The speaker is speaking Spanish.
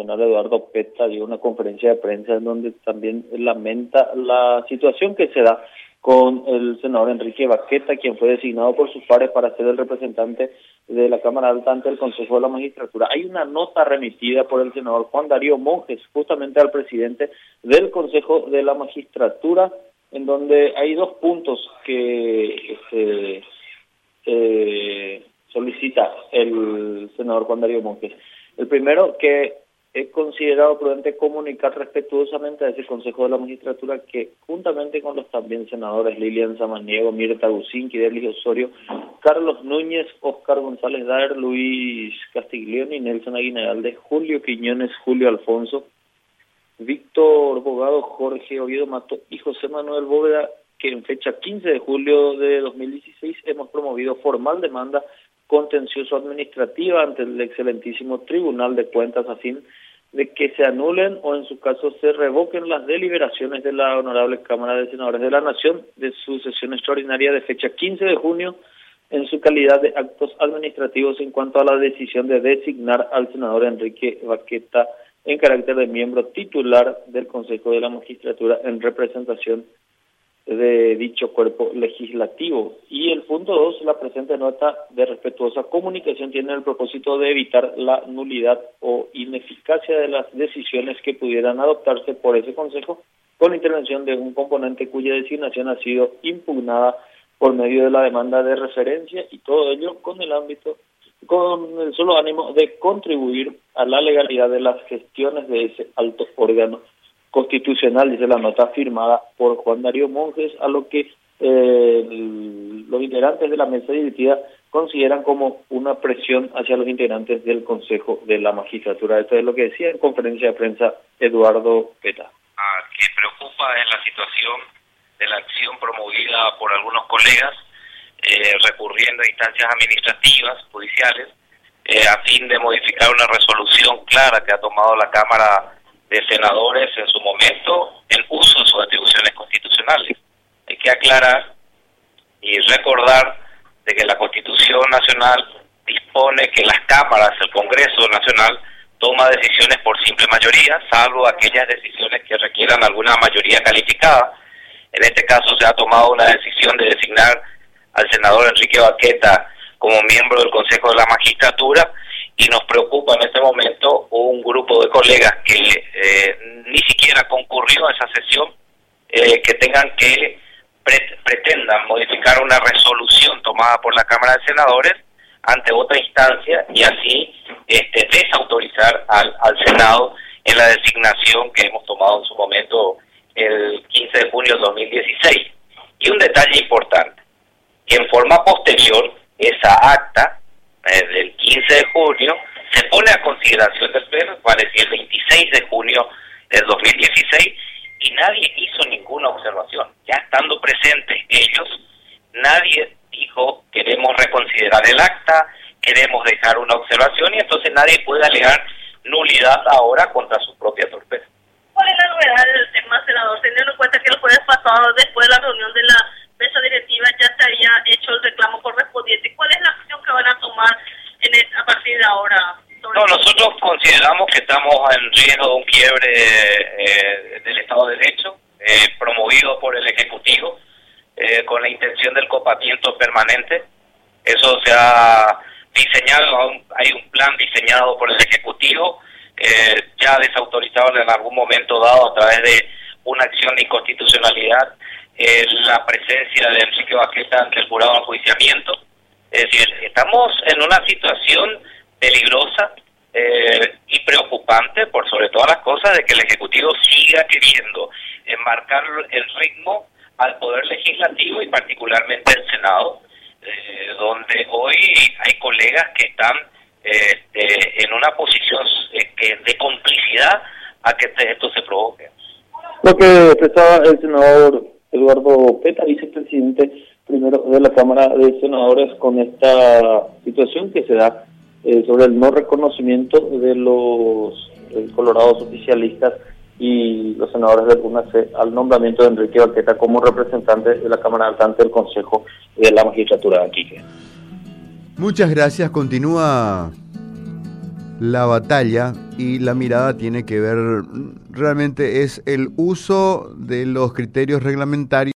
Nacional Eduardo Peta dio una conferencia de prensa en donde también lamenta la situación que se da con el senador Enrique Baqueta, quien fue designado por sus pares para ser el representante de la Cámara Alta ante el Consejo de la Magistratura. Hay una nota remitida por el senador Juan Darío Monjes, justamente al presidente del Consejo de la Magistratura, en donde hay dos puntos que solicita el senador Juan Darío Monjes. El primero, que he considerado prudente comunicar respetuosamente a ese Consejo de la Magistratura que, juntamente con los también senadores Lilian Samaniego, Mirta Gusinki, Delis Osorio, Carlos Núñez, Oscar González Daer, Luis Castiglioni, Nelson Aguinalde, Julio Quiñones, Julio Alfonso, Víctor Bogado, Jorge Oviedo Mato y José Manuel Bóveda, que en fecha 15 de julio de 2016 hemos promovido formal demanda contencioso administrativa ante el excelentísimo Tribunal de Cuentas a fin de que se anulen o en su caso se revoquen las deliberaciones de la Honorable Cámara de Senadores de la Nación de su sesión extraordinaria de fecha 15 de junio en su calidad de actos administrativos en cuanto a la decisión de designar al senador Enrique Baqueta en carácter de miembro titular del Consejo de la Magistratura en representación de dicho cuerpo legislativo. Y el punto 2, la presente nota de respetuosa comunicación tiene el propósito de evitar la nulidad o ineficacia de las decisiones que pudieran adoptarse por ese Consejo con intervención de un componente cuya designación ha sido impugnada por medio de la demanda de referencia, y todo ello con el solo ánimo de contribuir a la legalidad de las gestiones de ese alto órgano constitucional, dice la nota firmada por Juan Darío Monjes, a lo que los integrantes de la mesa directiva consideran como una presión hacia los integrantes del Consejo de la Magistratura. Esto es lo que decía en conferencia de prensa Eduardo Peta. Que preocupa es la situación de la acción promovida por algunos colegas recurriendo a instancias administrativas, judiciales, a fin de modificar una resolución clara que ha tomado la Cámara de Senadores en su momento en uso de sus atribuciones constitucionales. Hay que aclarar y recordar de que la Constitución Nacional dispone que las cámaras, el Congreso Nacional, toma decisiones por simple mayoría, salvo aquellas decisiones que requieran alguna mayoría calificada. En este caso se ha tomado una decisión de designar al senador Enrique Baqueta como miembro del Consejo de la Magistratura, y nos preocupa en este momento un grupo de colegas que ni siquiera concurrió a esa sesión, que tengan que pretendan modificar una resolución tomada por la Cámara de Senadores ante otra instancia y así desautorizar al Senado en la designación que hemos tomado en su momento el 15 de junio de 2016. Y un detalle importante, que en forma posterior esa acta del 15 de junio se pone a consideración del Pleno, parecía el 26 de junio del 2016, y nadie hizo ninguna observación. Ya estando presentes ellos, nadie dijo queremos reconsiderar el acta, queremos dejar una observación, y entonces nadie puede alegar nulidad ahora contra su propia torpeza. ¿Cuál es la novedad del tema, senador? Teniendo en cuenta que el jueves pasado, después de la reunión de la mesa directiva, ya se había hecho el reclamo correspondiente. ¿Cuál es la acción que van a tomar a partir de ahora? No, nosotros consideramos que estamos en riesgo de un quiebre del Estado de Derecho, promovido por el Ejecutivo, con la intención del copamiento permanente. Eso se ha diseñado, hay un plan diseñado por el Ejecutivo, ya desautorizado en algún momento dado a través de una acción de inconstitucionalidad, la presencia de Enrique Baqueta ante el jurado de enjuiciamiento. Es decir, estamos en una situación peligrosa y preocupante, por sobre todas las cosas, de que el Ejecutivo siga queriendo enmarcar el ritmo al Poder Legislativo y particularmente al Senado, donde hoy hay colegas que están en una posición de complicidad a que esto se provoque. Lo que expresaba el senador Eduardo Peta, vicepresidente primero de la Cámara de Senadores, con esta situación que se da sobre el no reconocimiento de los colorados oficialistas y los senadores del UNAC al nombramiento de Enrique Baqueta como representante de la Cámara Alta ante el Consejo de la Magistratura de Iquique. Muchas gracias. Continúa la batalla y la mirada tiene que ver, realmente es el uso de los criterios reglamentarios